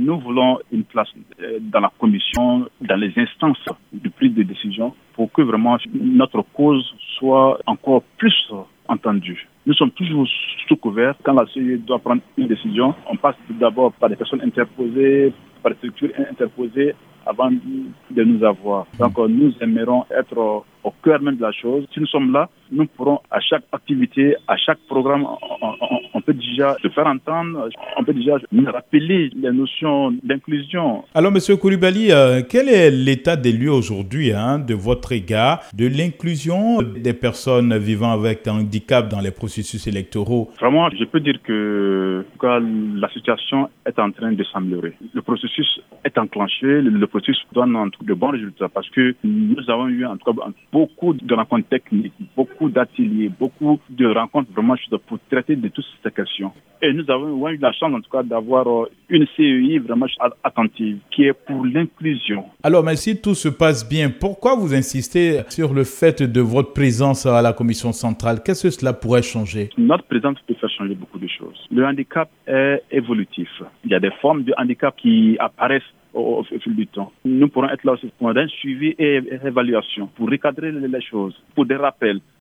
Nous voulons une place dans la commission, dans les instances de prise de décision pour que vraiment notre cause soit encore plus entendue. Nous sommes toujours sous couvert. Quand la CEI doit prendre une décision, on passe d'abord par des personnes interposées, par des structures interposées avant de nous avoir. Donc nous aimerons être au cœur même de la chose. Si nous sommes là, nous pourrons à chaque activité, à chaque programme, on peut déjà se faire entendre, on peut déjà nous rappeler les notions d'inclusion. Alors, M. Coulibaly, quel est l'état des lieux aujourd'hui de votre égard de l'inclusion des personnes vivant avec un handicap dans les processus électoraux? Vraiment, je peux dire que la situation est en train de s'améliorer. Le processus est enclenché, le processus donne en tout de bons résultats parce que nous avons eu en tout cas beaucoup de rencontres techniques, beaucoup d'ateliers, beaucoup de rencontres vraiment pour traiter de toutes ces questions. Et nous avons eu la chance en tout cas d'avoir une CEI vraiment attentive qui est pour l'inclusion. Alors, mais si tout se passe bien, pourquoi vous insistez sur le fait de votre présence à la commission centrale? Qu'est-ce que cela pourrait changer? Notre présence peut faire changer beaucoup de choses. Le handicap est évolutif. Il y a des formes de handicap qui apparaissent au fil du temps. Nous pourrons être là aussi pour un suivi et évaluation, pour recadrer les choses, pour des rappels.